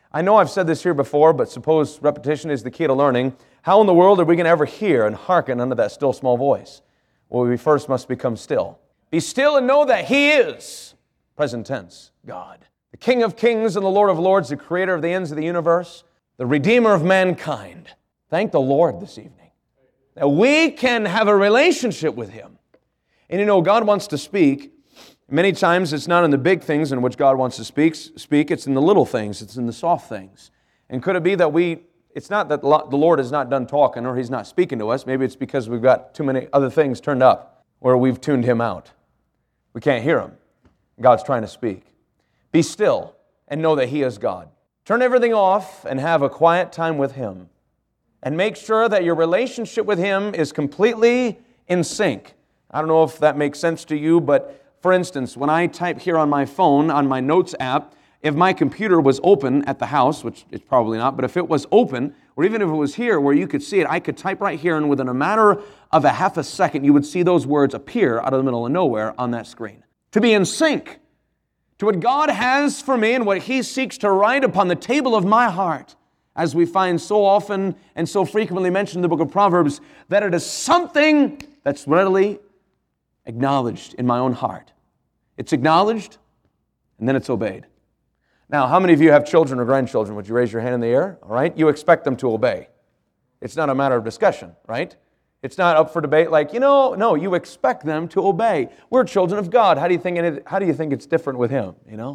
I know I've said this here before, but suppose repetition is the key to learning. How in the world are we going to ever hear and hearken unto that still small voice? Well, we first must become still. Be still and know that He is, present tense, God. The King of kings and the Lord of lords, the creator of the ends of the universe, the Redeemer of mankind. Thank the Lord this evening that we can have a relationship with Him. And you know, God wants to speak. Many times it's not in the big things in which God wants to speak. It's in the little things. It's in the soft things. And could it be that it's not that the Lord is not done talking or He's not speaking to us. Maybe it's because we've got too many other things turned up or we've tuned Him out. We can't hear Him. God's trying to speak. Be still and know that He is God. Turn everything off and have a quiet time with Him. And make sure that your relationship with Him is completely in sync. I don't know if that makes sense to you, but for instance, when I type here on my phone, on my notes app, if my computer was open at the house, which it's probably not, but if it was open, or even if it was here where you could see it, I could type right here, and within a matter of a half a second, you would see those words appear out of the middle of nowhere on that screen. To be in sync to what God has for me and what He seeks to write upon the table of my heart, as we find so often and so frequently mentioned in the book of Proverbs, that it is something that's readily acknowledged in my own heart. It's acknowledged, and then it's obeyed. Now, how many of you have children or grandchildren? Would you raise your hand in the air? All right? You expect them to obey. It's not a matter of discussion, right? It's not up for debate like, no, you expect them to obey. We're children of God. How do you think it's different with Him,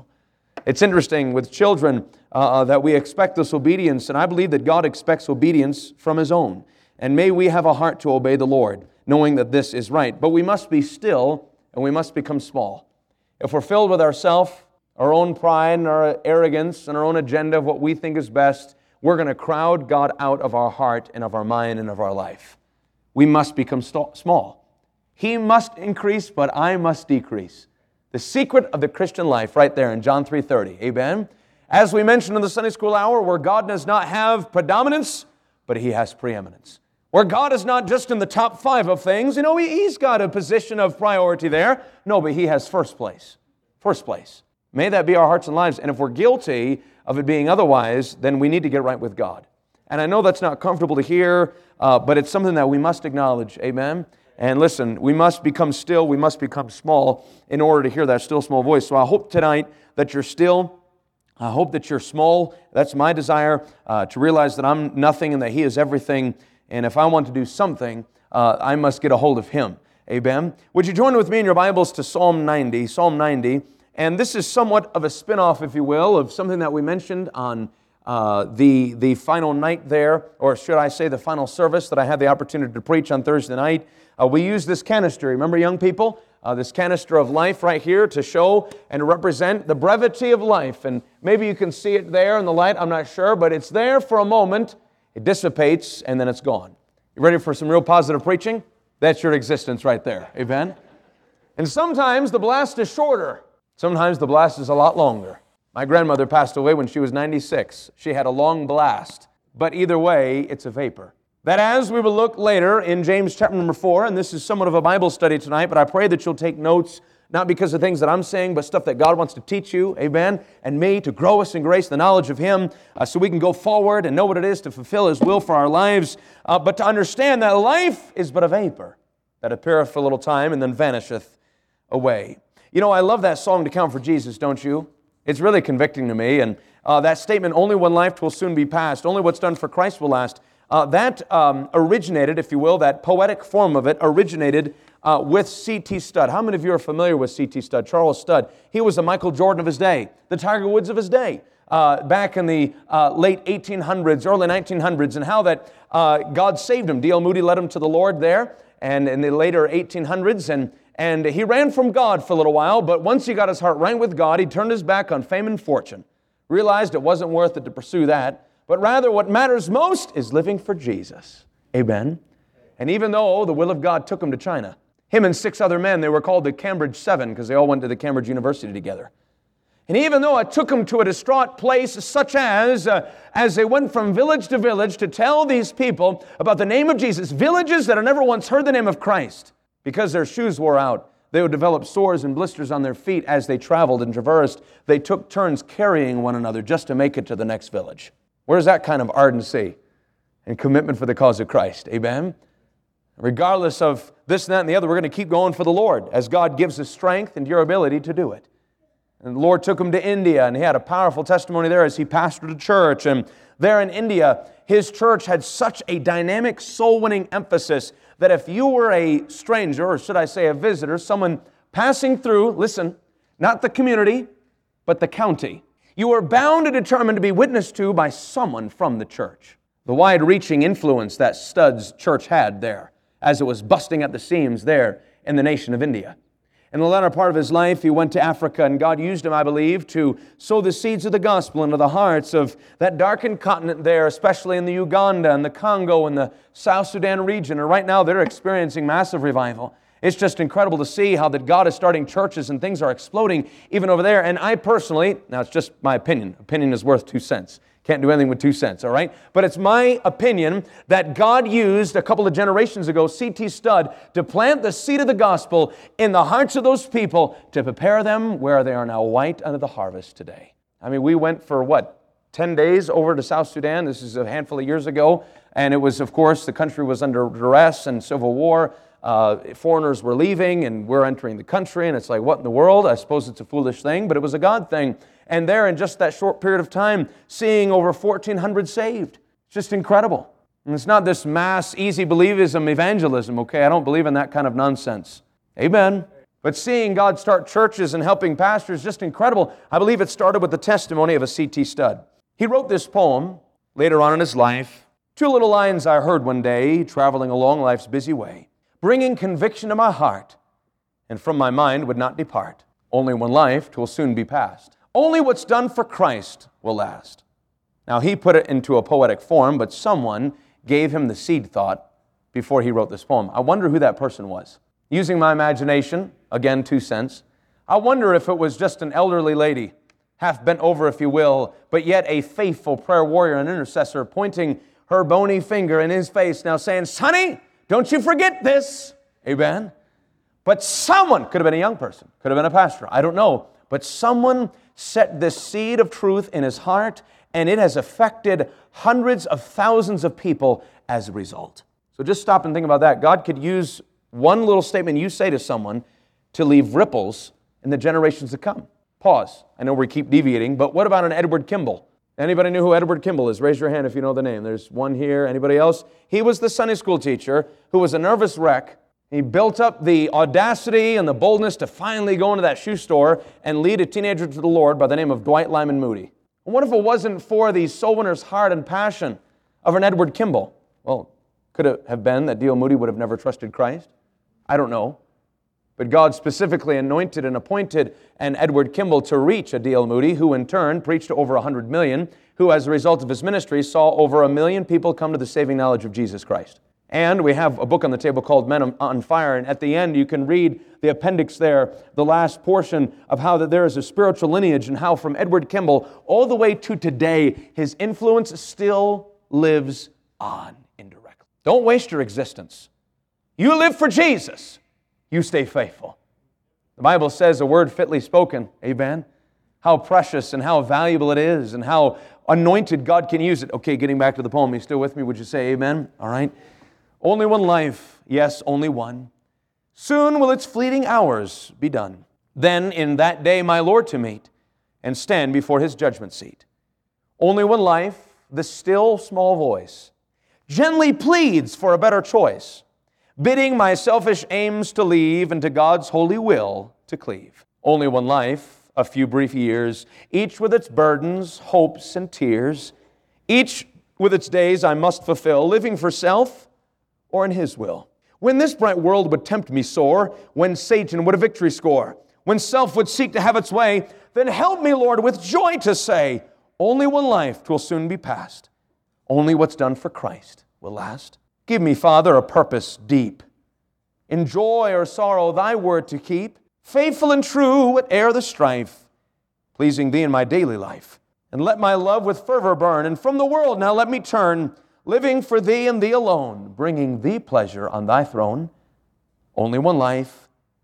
It's interesting with children that we expect this obedience, and I believe that God expects obedience from His own. And may we have a heart to obey the Lord, knowing that this is right. But we must be still, and we must become small. If we're filled with ourselves, our own pride and our arrogance and our own agenda of what we think is best, we're going to crowd God out of our heart and of our mind and of our life. We must become small. He must increase, but I must decrease. The secret of the Christian life right there in John 3:30. Amen? As we mentioned in the Sunday school hour, where God does not have predominance, but He has preeminence. Where God is not just in the top 5 of things. He's got a position of priority there. No, but He has first place. First place. May that be our hearts and lives. And if we're guilty of it being otherwise, then we need to get right with God. And I know that's not comfortable to hear, but it's something that we must acknowledge. Amen? And listen, we must become still, we must become small in order to hear that still small voice. So I hope tonight that you're still. I hope that you're small. That's my desire, to realize that I'm nothing and that He is everything. And if I want to do something, I must get a hold of Him. Amen? Would you join with me in your Bibles to Psalm 90? Psalm 90. And this is somewhat of a spin-off, if you will, of something that we mentioned on the final night there, or should I say the final service that I had the opportunity to preach on Thursday night. We used this canister, remember young people? This canister of life right here to show and represent the brevity of life. And maybe you can see it there in the light, I'm not sure, but it's there for a moment, it dissipates, and then it's gone. You ready for some real positive preaching? That's your existence right there, amen? And sometimes the blast is shorter. Sometimes the blast is a lot longer. My grandmother passed away when she was 96. She had a long blast. But either way, it's a vapor. That as we will look later in James chapter number 4, and this is somewhat of a Bible study tonight, but I pray that you'll take notes, not because of things that I'm saying, but stuff that God wants to teach you, amen, and me to grow us in grace, the knowledge of Him, so we can go forward and know what it is to fulfill His will for our lives, but to understand that life is but a vapor that appeareth for a little time and then vanisheth away. I love that song, To Count for Jesus, don't you? It's really convicting to me. And that statement, only one life will soon be past, only what's done for Christ will last, that originated, if you will, that poetic form of it originated with C.T. Studd. How many of you are familiar with C.T. Studd? Charles Studd. He was the Michael Jordan of his day, the Tiger Woods of his day, back in the late 1800s, early 1900s, and how that God saved him. D.L. Moody led him to the Lord there, and in the later 1800s, and he ran from God for a little while, but once he got his heart right with God, he turned his back on fame and fortune, realized it wasn't worth it to pursue that, but rather what matters most is living for Jesus. Amen? And even though the will of God took him to China, him and 6 other men, they were called the Cambridge 7 because they all went to the Cambridge University together. And even though it took them to a distraught place such as they went from village to village to tell these people about the name of Jesus, villages that had never once heard the name of Christ, because their shoes wore out, They would develop sores and blisters on their feet as they traveled and traversed. They took turns carrying one another just to make it to the next village. Where's that kind of ardency and commitment for the cause of Christ? Amen? Regardless of this, that, and the other, we're going to keep going for the Lord as God gives us strength and durability to do it. And the Lord took him to India, and he had a powerful testimony there as he pastored a church. And there in India, his church had such a dynamic, soul-winning emphasis that if you were a stranger, or should I say a visitor, someone passing through, listen, not the community, but the county, you were bound and determined to be witnessed to by someone from the church. The wide-reaching influence that Studd's church had there, as it was busting at the seams there in the nation of India. In the latter part of his life, he went to Africa, and God used him, I believe, to sow the seeds of the gospel into the hearts of that darkened continent there, especially in the Uganda and the Congo and the South Sudan region. And right now, they're experiencing massive revival. It's just incredible to see how that God is starting churches and things are exploding even over there. And I personally, now it's just my opinion. Opinion is worth 2 cents. Can't do anything with 2 cents, all right? But it's my opinion that God used a couple of generations ago, C.T. Studd, to plant the seed of the gospel in the hearts of those people to prepare them where they are now white unto the harvest today. I mean, we went for 10 days over to South Sudan. This is a handful of years ago. And it was, of course, the country was under duress and civil war. Foreigners were leaving and we're entering the country. And it's like, what in the world? I suppose it's a foolish thing, but it was a God thing. And there, in just that short period of time, seeing over 1,400 saved. It's just incredible. And it's not this mass, easy believism evangelism, okay? I don't believe in that kind of nonsense. Amen. But seeing God start churches and helping pastors, just incredible. I believe it started with the testimony of a C.T. Studd. He wrote this poem later on in his life. 2 little lines I heard one day, traveling along life's busy way, bringing conviction to my heart, and from my mind would not depart. Only one life, 'twill soon be past. Only what's done for Christ will last. Now, he put it into a poetic form, but someone gave him the seed thought before he wrote this poem. I wonder who that person was. Using my imagination, again, 2 cents, I wonder if it was just an elderly lady, half bent over, if you will, but yet a faithful prayer warrior and intercessor, pointing her bony finger in his face, now saying, "Sonny, don't you forget this." Amen. But someone, could have been a young person, could have been a pastor, I don't know, but someone set this seed of truth in his heart, and it has affected hundreds of thousands of people as a result. So just stop and think about that. God could use one little statement you say to someone to leave ripples in the generations to come. Pause. I know we keep deviating, but what about an Edward Kimball? Anybody know who Edward Kimball is? Raise your hand if you know the name. There's one here. Anybody else? He was the Sunday school teacher who was a nervous wreck. He built up the audacity and the boldness to finally go into that shoe store and lead a teenager to the Lord by the name of Dwight Lyman Moody. And what if it wasn't for the soul winner's heart and passion of an Edward Kimball? Well, could it have been that D.L. Moody would have never trusted Christ? I don't know. But God specifically anointed and appointed an Edward Kimball to reach a D.L. Moody, who in turn preached to over 100 million, who as a result of his ministry saw over 1 million people come to the saving knowledge of Jesus Christ. And we have a book on the table called Men on Fire, and at the end you can read the appendix there, the last portion of how that there is a spiritual lineage and how from Edward Kimball all the way to today, his influence still lives on indirectly. Don't waste your existence. You live for Jesus. You stay faithful. The Bible says a word fitly spoken, amen? How precious and how valuable it is and how anointed God can use it. Okay, getting back to the poem, you still with me? Would you say amen? All right. Only one life, yes, only one. Soon will its fleeting hours be done. Then in that day my Lord to meet and stand before His judgment seat. Only one life, the still small voice gently pleads for a better choice, bidding my selfish aims to leave and to God's holy will to cleave. Only one life, a few brief years, each with its burdens, hopes, and tears, each with its days I must fulfill, living for self or in His will. When this bright world would tempt me sore, when Satan would a victory score, when self would seek to have its way, then help me, Lord, with joy to say, only one life 'twill soon be past. Only what's done for Christ will last. Give me, Father, a purpose deep, in joy or sorrow Thy word to keep, faithful and true whate'er the strife, pleasing Thee in my daily life. And let my love with fervor burn, and from the world now let me turn, living for Thee and Thee alone, bringing Thee pleasure on Thy throne. Only one life,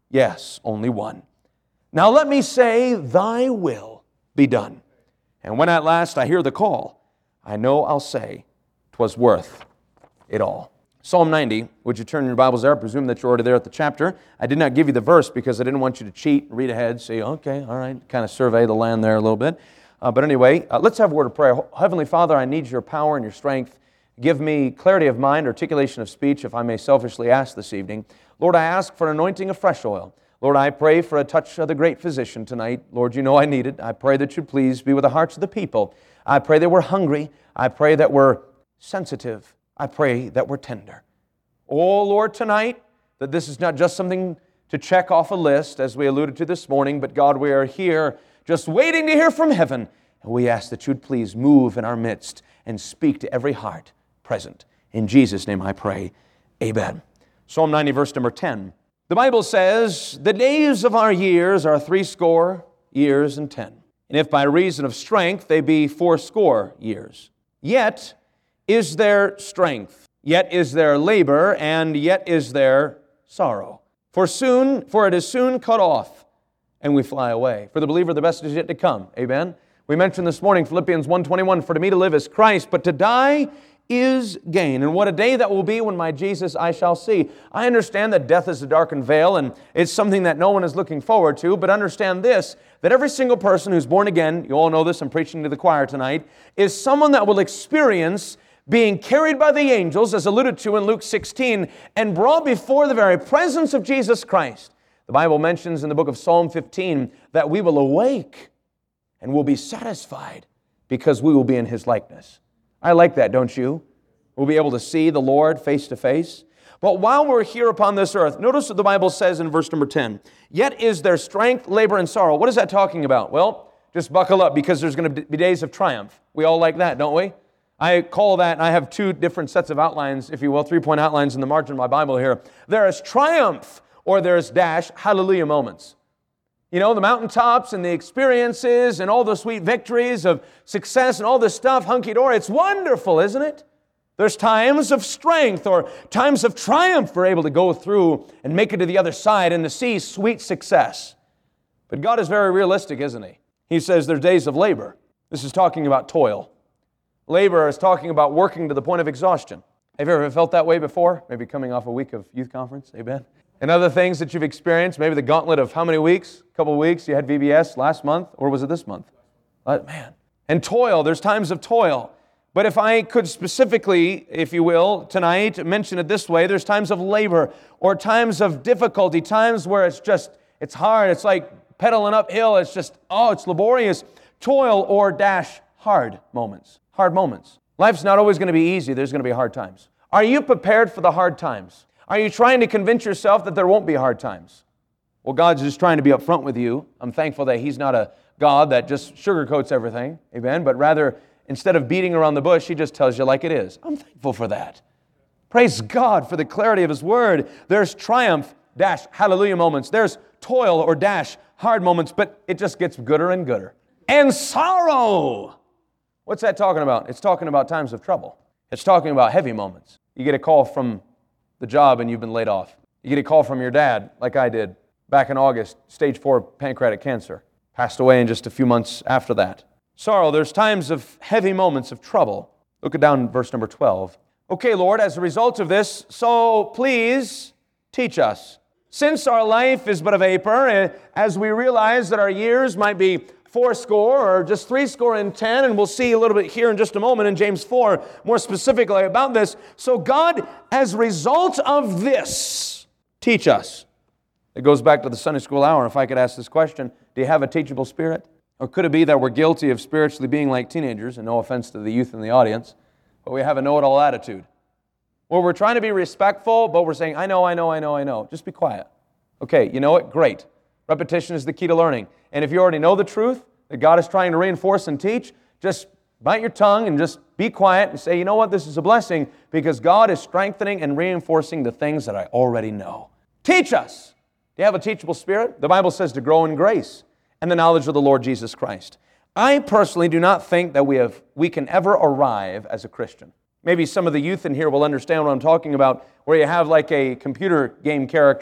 Yes, only one. Now let me say, thy will be done. And when at last I hear the call, I know I'll say, 'twas worth it all. Psalm 90, would you turn your Bibles there? I presume that you're already there at the chapter. I did not give you the verse because I didn't want you to cheat, read ahead, say, okay, all right, kind of survey the land there a little bit. But anyway, let's have a word of prayer. Heavenly Father, I need your power and your strength. Give me clarity of mind, articulation of speech, if I may selfishly ask this evening. Lord, I ask for an anointing of fresh oil. Lord, I pray for a touch of the great physician tonight. Lord, you know I need it. I pray that you please be with the hearts of the people. I pray that we're hungry. I pray that we're sensitive. I pray that we're tender. Oh, Lord, tonight, that this is not just something to check off a list, as we alluded to this morning, but God, we are here just waiting to hear from heaven. And we ask that you'd please move in our midst and speak to every heart present. In Jesus' name I pray. Amen. Psalm 90, verse number 10. The Bible says, the days of our years are 60 years and 10. And if by reason of strength they be 80 years. Yet is there strength, yet is there labor, and yet is there sorrow. For it is soon cut off, and we fly away. For the believer, the best is yet to come. Amen? We mentioned this morning, Philippians 1:21, for to me to live is Christ, but to die is gain. And what a day that will be when my Jesus I shall see. I understand that death is a darkened veil, and it's something that no one is looking forward to, but understand this, that every single person who's born again, you all know this, I'm preaching to the choir tonight, is someone that will experience being carried by the angels, as alluded to in Luke 16, and brought before the very presence of Jesus Christ. The Bible mentions in the book of Psalm 15 that we will awake and will be satisfied because we will be in His likeness. I like that, don't you? We'll be able to see the Lord face to face. But while we're here upon this earth, notice what the Bible says in verse number 10. Yet is there strength, labor, and sorrow. What is that talking about? Well, just buckle up because there's going to be days of triumph. We all like that, don't we? I call that, and I have two different sets of outlines, if you will, 3-point outlines in the margin of my Bible here. There is triumph, or there's hallelujah moments. You know, the mountaintops and the experiences and all the sweet victories of success and all this stuff, hunky-dory, it's wonderful, isn't it? There's times of strength or times of triumph we're able to go through and make it to the other side and to see sweet success. But God is very realistic, isn't He? He says there's days of labor. This is talking about toil. Labor is talking about working to the point of exhaustion. Have you ever felt that way before? Maybe coming off a week of youth conference, amen? And other things that you've experienced, maybe the gauntlet of how many weeks? A couple of weeks, you had VBS last month, or was it this month? Man. And toil, there's times of toil. But if I could specifically, if you will, tonight, mention it this way, there's times of labor, or times of difficulty, times where it's hard, it's like pedaling uphill, it's laborious. Toil or hard moments. Hard moments. Life's not always going to be easy, there's going to be hard times. Are you prepared for the hard times? Are you trying to convince yourself that there won't be hard times? Well, God's just trying to be upfront with you. I'm thankful that He's not a God that just sugarcoats everything, amen? But rather, instead of beating around the bush, He just tells you like it is. I'm thankful for that. Praise God for the clarity of His Word. There's triumph, hallelujah moments. There's toil or hard moments, but it just gets gooder and gooder. And sorrow! What's that talking about? It's talking about times of trouble. It's talking about heavy moments. You get a call from the job and you've been laid off. You get a call from your dad, like I did, back in August, stage 4 pancreatic cancer. Passed away in just a few months after that. Sorrow, there's times of heavy moments of trouble. Look it down in verse number 12. Okay, Lord, as a result of this, so please teach us. Since our life is but a vapor, as we realize that our years might be 80 or just 10, and we'll see a little bit here in just a moment in James 4, more specifically about this. So God, as a result of this, teach us. It goes back to the Sunday school hour. If I could ask this question, do you have a teachable spirit? Or could it be that we're guilty of spiritually being like teenagers, and no offense to the youth in the audience, but we have a know-it-all attitude? Where we're trying to be respectful, but we're saying, I know. Just be quiet. Okay, you know it? Great. Repetition is the key to learning. And if you already know the truth that God is trying to reinforce and teach, just bite your tongue and just be quiet and say, you know what, this is a blessing because God is strengthening and reinforcing the things that I already know. Teach us. Do you have a teachable spirit? The Bible says to grow in grace and the knowledge of the Lord Jesus Christ. I personally do not think that we can ever arrive as a Christian. Maybe some of the youth in here will understand what I'm talking about, where you have like a computer game character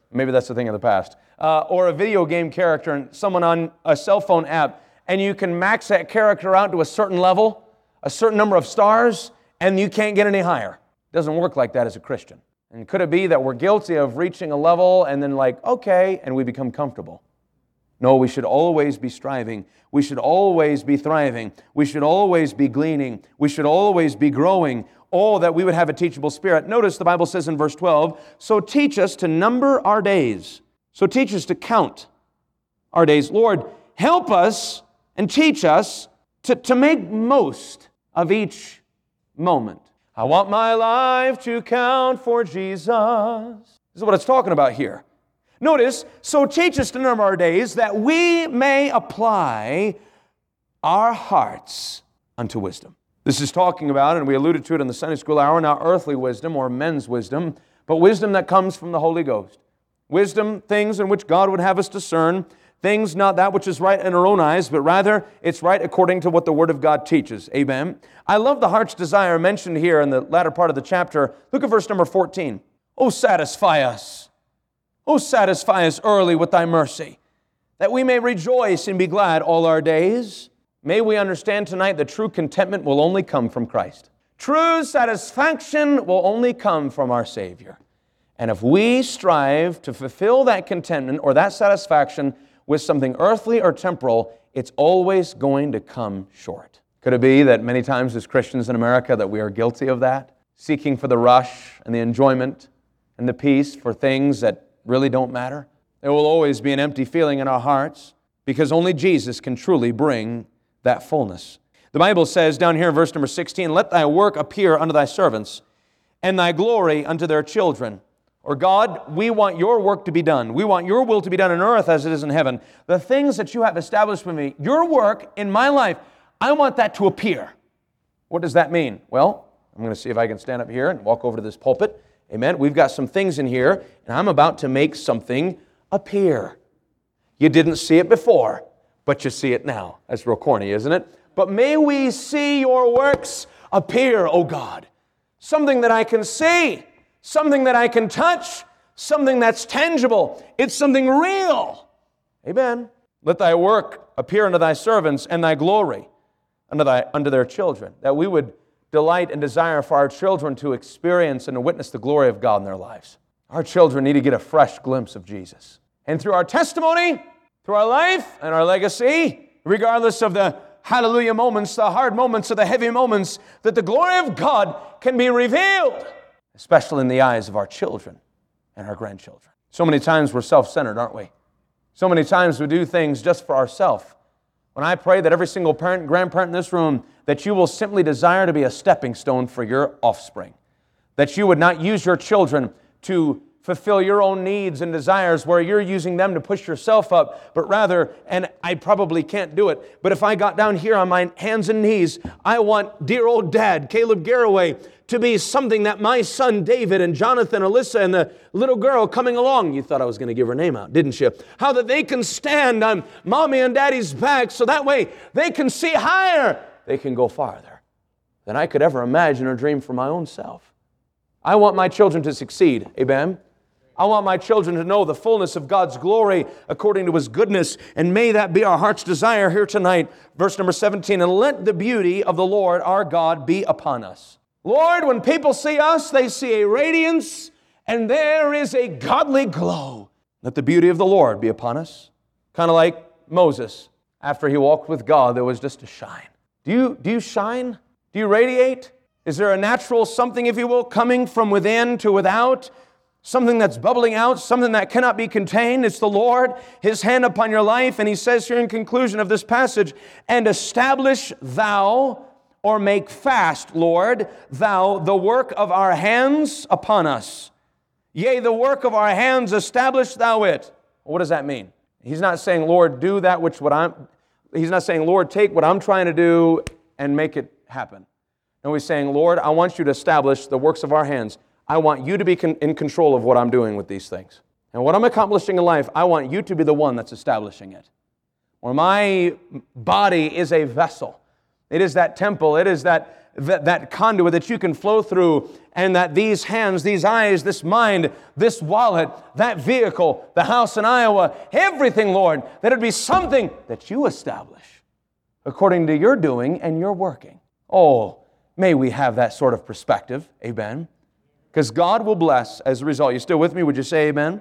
Maybe that's a thing of the past. Or a video game character and someone on a cell phone app, and you can max that character out to a certain level, a certain number of stars, and you can't get any higher. It doesn't work like that as a Christian. And could it be that we're guilty of reaching a level and then okay, and we become comfortable? No, we should always be striving. We should always be thriving. We should always be gleaning. We should always be growing. Oh, that we would have a teachable spirit. Notice the Bible says in verse 12, so teach us to number our days. So teach us to count our days. Lord, help us and teach us to make most of each moment. I want my life to count for Jesus. This is what it's talking about here. Notice, so teach us to number our days that we may apply our hearts unto wisdom. This is talking about, and we alluded to it in the Sunday school hour, not earthly wisdom or men's wisdom, but wisdom that comes from the Holy Ghost. Wisdom, things in which God would have us discern, things not that which is right in our own eyes, but rather it's right according to what the Word of God teaches. Amen. I love the heart's desire mentioned here in the latter part of the chapter. Look at verse number 14. Oh, satisfy us. Oh, satisfy us early with thy mercy, that we may rejoice and be glad all our days. May we understand tonight that true contentment will only come from Christ. True satisfaction will only come from our Savior. And if we strive to fulfill that contentment or that satisfaction with something earthly or temporal, it's always going to come short. Could it be that many times as Christians in America that we are guilty of that? Seeking for the rush and the enjoyment and the peace for things that really don't matter? There will always be an empty feeling in our hearts because only Jesus can truly bring that fullness. The Bible says down here in verse number 16, let thy work appear unto thy servants and thy glory unto their children. Or God, we want your work to be done. We want your will to be done on earth as it is in heaven. The things that you have established with me, your work in my life, I want that to appear. What does that mean? Well, I'm going to see if I can stand up here and walk over to this pulpit. Amen. We've got some things in here, and I'm about to make something appear. You didn't see it before, but you see it now. That's real corny, isn't it? But may we see your works appear, O God. Something that I can see, something that I can touch, something that's tangible. It's something real. Amen. Let thy work appear unto thy servants and thy glory unto their children, that we would delight and desire for our children to experience and to witness the glory of God in their lives. Our children need to get a fresh glimpse of Jesus. And through our testimony, through our life and our legacy, regardless of the hallelujah moments, the hard moments, or the heavy moments, that the glory of God can be revealed, especially in the eyes of our children and our grandchildren. So many times we're self-centered, aren't we? So many times we do things just for ourselves. When I pray that every single parent and grandparent in this room, that you will simply desire to be a stepping stone for your offspring. That you would not use your children to fulfill your own needs and desires where you're using them to push yourself up, but rather, and I probably can't do it, but if I got down here on my hands and knees, I want dear old dad, Caleb Garraway, to be something that my son David and Jonathan, Alyssa, and the little girl coming along, you thought I was going to give her name out, didn't you? How that they can stand on mommy and daddy's back so that way they can see higher. They can go farther than I could ever imagine or dream for my own self. I want my children to succeed. Amen? I want my children to know the fullness of God's glory according to His goodness, and may that be our heart's desire here tonight. Verse number 17, and let the beauty of the Lord our God be upon us. Lord, when people see us, they see a radiance, and there is a godly glow. Let the beauty of the Lord be upon us. Kind of like Moses. After he walked with God, there was just a shine. Do you shine? Do you radiate? Is there a natural something, if you will, coming from within to without? Something that's bubbling out, something that cannot be contained. It's the Lord, His hand upon your life. And He says here in conclusion of this passage, and establish thou, or make fast, Lord, thou the work of our hands upon us. Yea, the work of our hands, establish thou it. What does that mean? He's not saying, Lord, do that which He's not saying, Lord, take what I'm trying to do and make it happen. No, He's saying, Lord, I want you to establish the works of our hands. I want you to be in control of what I'm doing with these things. And what I'm accomplishing in life, I want you to be the one that's establishing it. Where my body is a vessel. It is that temple. It is that that conduit that you can flow through, and that these hands, these eyes, this mind, this wallet, that vehicle, the house in Iowa, everything, Lord, that it be something that you establish according to your doing and your working. Oh, may we have that sort of perspective. Amen. Because God will bless as a result. You still with me? Would you say amen?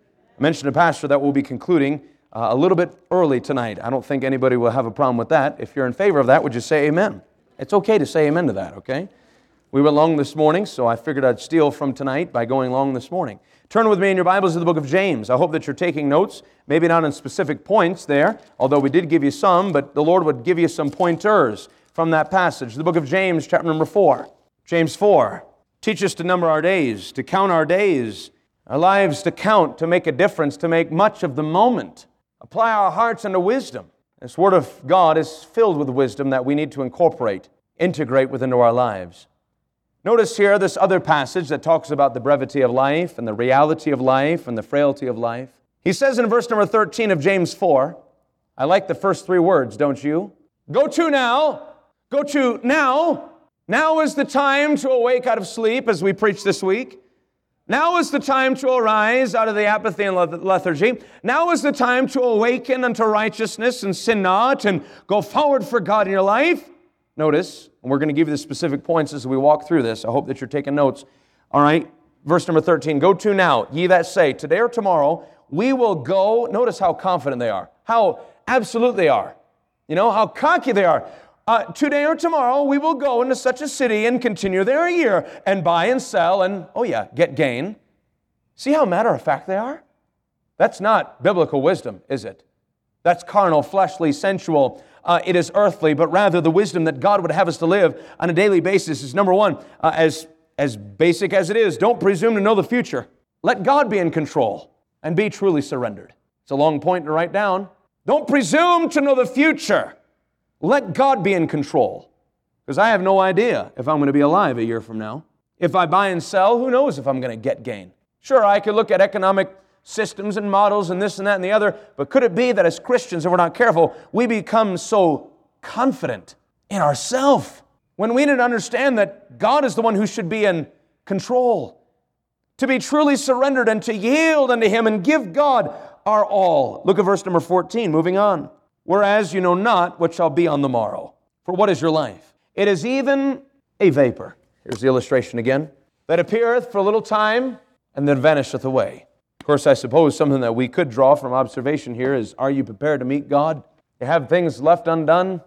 I mentioned to Pastor that we'll be concluding a little bit early tonight. I don't think anybody will have a problem with that. If you're in favor of that, would you say amen? It's okay to say amen to that, okay? We went long this morning, so I figured I'd steal from tonight by going long this morning. Turn with me in your Bibles to the book of James. I hope that you're taking notes, maybe not in specific points there, although we did give you some, but the Lord would give you some pointers from that passage. The book of James, chapter number 4. James 4. Teach us to number our days, to count our days, our lives to count, to make a difference, to make much of the moment. Apply our hearts unto wisdom. This Word of God is filled with wisdom that we need to incorporate, integrate within our lives. Notice here this other passage that talks about the brevity of life and the reality of life and the frailty of life. He says in verse number 13 of James 4, I like the first three words, don't you? Go to now. Go to now. Now is the time to awake out of sleep, as we preached this week. Now is the time to arise out of the apathy and lethargy. Now is the time to awaken unto righteousness and sin not and go forward for God in your life. Notice, and we're going to give you the specific points as we walk through this. I hope that you're taking notes. All right, verse number 13. Go to now, ye that say, today or tomorrow, we will go. Notice how confident they are, how absolute they are. You know, how cocky they are. Today or tomorrow, we will go into such a city and continue there a year and buy and sell and, get gain. See how matter of fact they are? That's not biblical wisdom, is it? That's carnal, fleshly, sensual. It is earthly, but rather the wisdom that God would have us to live on a daily basis is, number one, as basic as it is, don't presume to know the future. Let God be in control and be truly surrendered. It's a long point to write down. Don't presume to know the future. Let God be in control. Because I have no idea if I'm going to be alive a year from now. If I buy and sell, who knows if I'm going to get gain? Sure, I could look at economic systems and models and this and that and the other, but could it be that as Christians, if we're not careful, we become so confident in ourselves when we need to understand that God is the one who should be in control, to be truly surrendered and to yield unto Him and give God our all. Look at verse number 14, moving on. Whereas you know not what shall be on the morrow. For what is your life? It is even a vapor. Here's the illustration again. That appeareth for a little time and then vanisheth away. Of course, I suppose something that we could draw from observation here is, are you prepared to meet God? You have things left undone?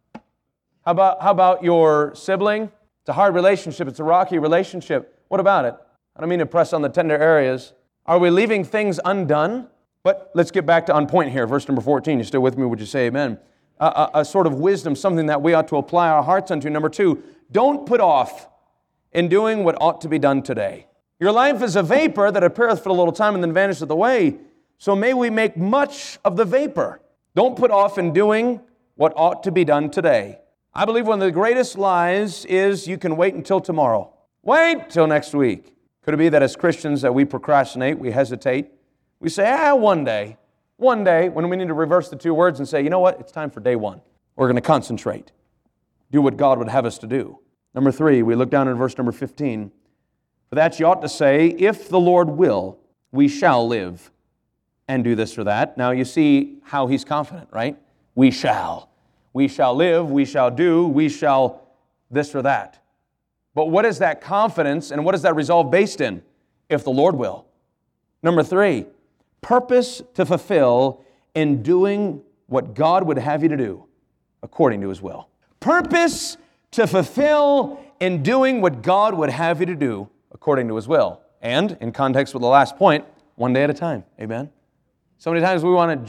How about your sibling? It's a hard relationship. It's a rocky relationship. What about it? I don't mean to press on the tender areas. Are we leaving things undone? But let's get back to on point here. Verse number 14. You still with me? Would you say amen? A sort of wisdom, something that we ought to apply our hearts unto. Number two, don't put off in doing what ought to be done today. Your life is a vapor that appeareth for a little time and then vanisheth away. So may we make much of the vapor. Don't put off in doing what ought to be done today. I believe one of the greatest lies is you can wait until tomorrow. Wait till next week. Could it be that as Christians that we procrastinate, we hesitate? We say, one day, when we need to reverse the two words and say, you know what, it's time for day one. We're going to concentrate, do what God would have us to do. Number three, we look down in verse number 15. For that you ought to say, if the Lord will, we shall live and do this or that. Now you see how he's confident, right? We shall. We shall live, we shall do, we shall this or that. But what is that confidence and what is that resolve based in? If the Lord will. Number three, purpose to fulfill in doing what God would have you to do according to His will. Purpose to fulfill in doing what God would have you to do according to His will. And in context with the last point, one day at a time. Amen? So many times we want to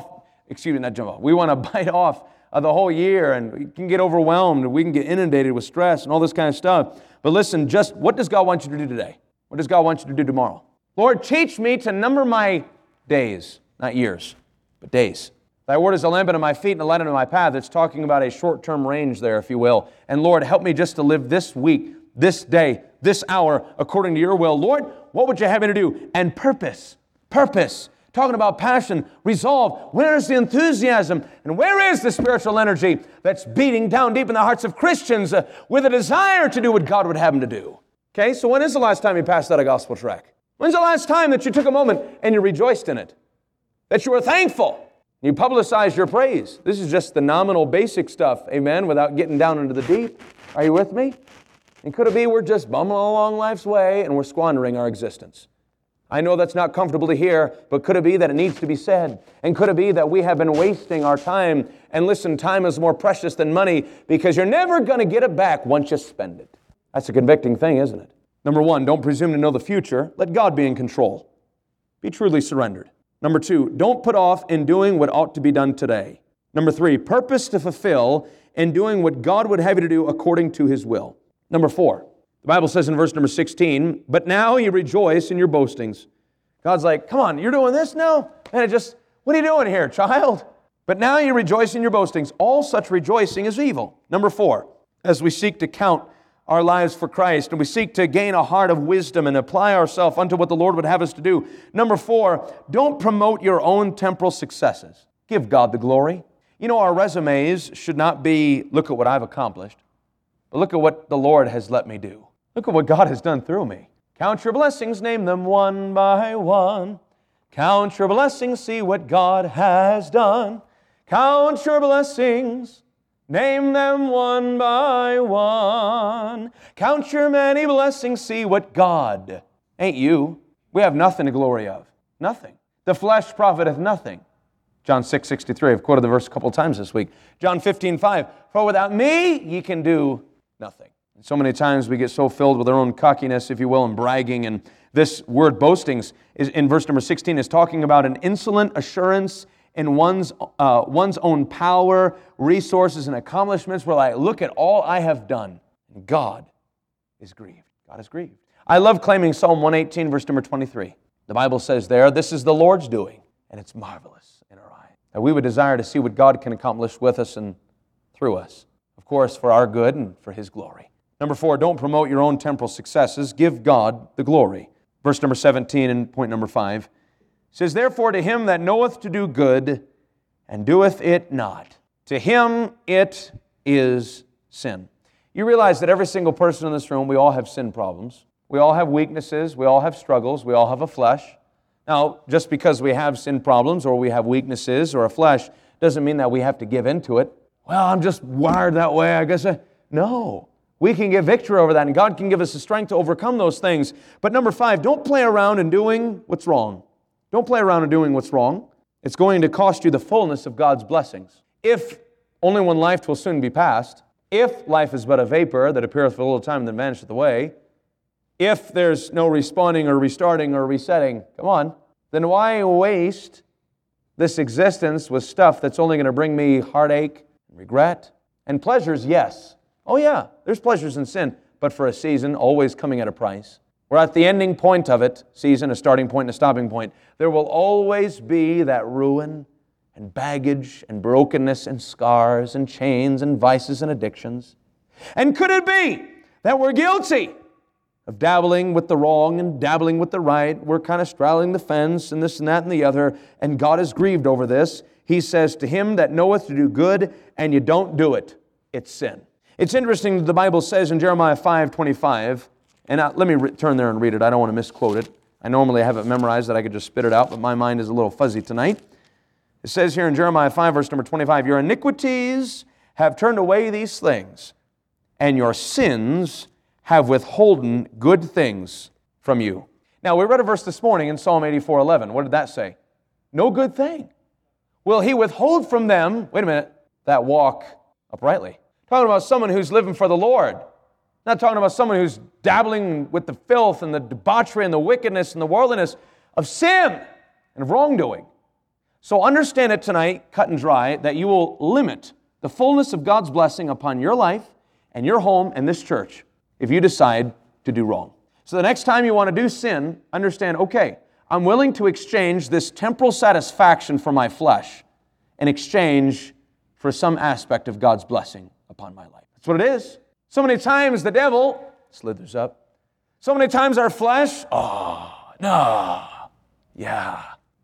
we want to bite off the whole year and we can get overwhelmed and we can get inundated with stress and all this kind of stuff. But listen, just what does God want you to do today? What does God want you to do tomorrow? Lord, teach me to number my days, not years, but days. Thy word is a lamp unto my feet and a light unto my path. It's talking about a short-term range there, if you will. And Lord, help me just to live this week, this day, this hour, according to your will. Lord, what would you have me to do? And purpose to talking about passion, resolve. Where's the enthusiasm? And where is the spiritual energy that's beating down deep in the hearts of Christians with a desire to do what God would have them to do? Okay, so when is the last time you passed out a gospel tract? When's the last time that you took a moment and you rejoiced in it? That you were thankful? You publicized your praise. This is just the nominal basic stuff, amen, without getting down into the deep. Are you with me? And could it be we're just bumbling along life's way and we're squandering our existence? I know that's not comfortable to hear, but could it be that it needs to be said? And could it be that we have been wasting our time? And listen, time is more precious than money because you're never going to get it back once you spend it. That's a convicting thing, isn't it? Number one, don't presume to know the future. Let God be in control. Be truly surrendered. Number two, don't put off in doing what ought to be done today. Number three, purpose to fulfill in doing what God would have you to do according to His will. Number four, the Bible says in verse number 16, but now you rejoice in your boastings. God's like, come on, you're doing this now? And what are you doing here, child? But now you rejoice in your boastings. All such rejoicing is evil. Number four, as we seek to count our lives for Christ, and we seek to gain a heart of wisdom and apply ourselves unto what the Lord would have us to do. Number four, don't promote your own temporal successes. Give God the glory. You know, our resumes should not be, look at what I've accomplished, but look at what the Lord has let me do. Look at what God has done through me. Count your blessings, name them one by one. Count your blessings, see what God has done. Count your blessings, name them one by one. Count your many blessings, see what God. Ain't you. We have nothing to glory of. Nothing. The flesh profiteth nothing. John 6:63. I've quoted the verse a couple times this week. John 15:5. For without me, ye can do nothing. And so many times we get so filled with our own cockiness, if you will, and bragging. And this word boastings is in verse number 16 is talking about an insolent assurance in one's own power, resources, and accomplishments, where I look at all I have done. And God is grieved. God is grieved. I love claiming Psalm 118, verse number 23. The Bible says there, this is the Lord's doing, and it's marvelous in our eyes. And we would desire to see what God can accomplish with us and through us. Of course, for our good and for His glory. Number four, don't promote your own temporal successes. Give God the glory. Verse number 17 and point number 5. Says, therefore to him that knoweth to do good, and doeth it not, to him it is sin. You realize that every single person in this room, we all have sin problems. We all have weaknesses. We all have struggles. We all have a flesh. Now, just because we have sin problems or we have weaknesses or a flesh doesn't mean that we have to give into it. Well, I'm just wired that way, I guess. No. We can get victory over that, and God can give us the strength to overcome those things. But number 5, don't play around in doing what's wrong. Don't play around in doing what's wrong. It's going to cost you the fullness of God's blessings. If only one life will soon be passed, if life is but a vapor that appeareth for a little time and then vanisheth away, if there's no respawning or restarting or resetting, come on, then why waste this existence with stuff that's only going to bring me heartache, regret, and pleasures? Yes. Oh yeah, there's pleasures in sin, but for a season, always coming at a price. We're at the ending point of it, season, a starting point and a stopping point. There will always be that ruin and baggage and brokenness and scars and chains and vices and addictions. And could it be that we're guilty of dabbling with the wrong and dabbling with the right? We're kind of straddling the fence and this and that and the other, and God is grieved over this. He says, to him that knoweth to do good and you don't do it, it's sin. It's interesting that the Bible says in Jeremiah 5:25, and let me turn there and read it. I don't want to misquote it. I normally have it memorized that I could just spit it out, but my mind is a little fuzzy tonight. It says here in Jeremiah 5, verse number 25, your iniquities have turned away these things, and your sins have withholden good things from you. Now, we read a verse this morning in Psalm 84:11. What did that say? No good thing will He withhold from them, wait a minute, that walk uprightly. Talking about someone who's living for the Lord. Not talking about someone who's dabbling with the filth and the debauchery and the wickedness and the worldliness of sin and of wrongdoing. So understand it tonight, cut and dry, that you will limit the fullness of God's blessing upon your life and your home and this church if you decide to do wrong. So the next time you want to do sin, understand, okay, I'm willing to exchange this temporal satisfaction for my flesh in exchange for some aspect of God's blessing upon my life. That's what it is. So many times the devil slithers up. So many times our flesh, yeah.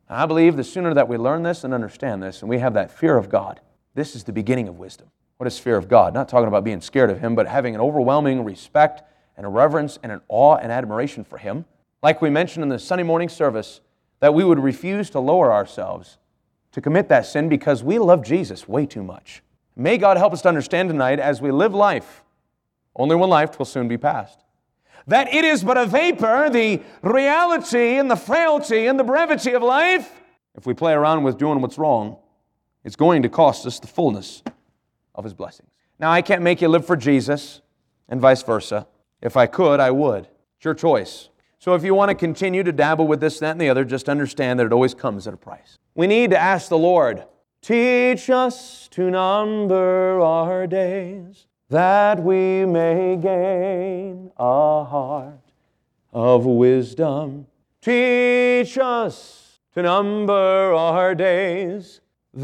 And I believe the sooner that we learn this and understand this, and we have that fear of God, this is the beginning of wisdom. What is fear of God? Not talking about being scared of Him, but having an overwhelming respect and a reverence and an awe and admiration for Him. Like we mentioned in the Sunday morning service, that we would refuse to lower ourselves to commit that sin because we love Jesus way too much. May God help us to understand tonight as we live life, only one life will soon be past, that it is but a vapor, the reality and the frailty and the brevity of life. If we play around with doing what's wrong, it's going to cost us the fullness of His blessings. Now, I can't make you live for Jesus, and vice versa. If I could, I would. It's your choice. So if you want to continue to dabble with this, that, and the other, just understand that it always comes at a price. We need to ask the Lord, teach us to number our days, that we may gain a heart of wisdom. Teach us to number our days,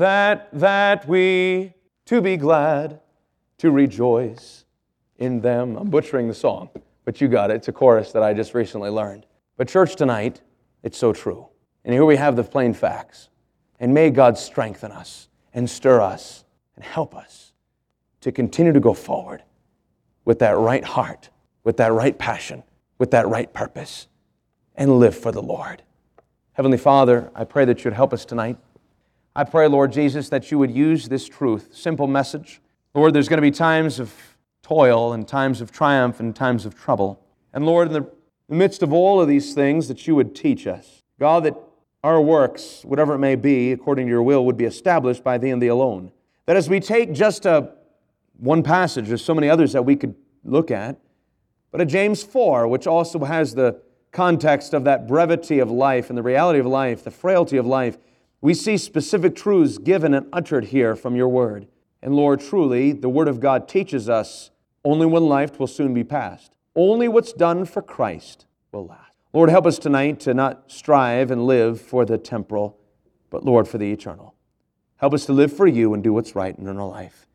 that we to be glad, to rejoice in them. I'm butchering the song, but you got it. It's a chorus that I just recently learned. But church, tonight, it's so true. And here we have the plain facts. And may God strengthen us and stir us and help us to continue to go forward with that right heart, with that right passion, with that right purpose, and live for the Lord. Heavenly Father, I pray that you'd help us tonight. I pray, Lord Jesus, that you would use this truth, simple message. Lord, there's going to be times of toil and times of triumph and times of trouble. And Lord, in the midst of all of these things, that you would teach us. God, that our works, whatever it may be, according to your will, would be established by thee and thee alone. That as we take just one passage, there's so many others that we could look at, but at James 4, which also has the context of that brevity of life and the reality of life, the frailty of life, we see specific truths given and uttered here from your word. And Lord, truly, the word of God teaches us only one life will soon be past. Only what's done for Christ will last. Lord, help us tonight to not strive and live for the temporal, but Lord, for the eternal. Help us to live for you and do what's right in our life.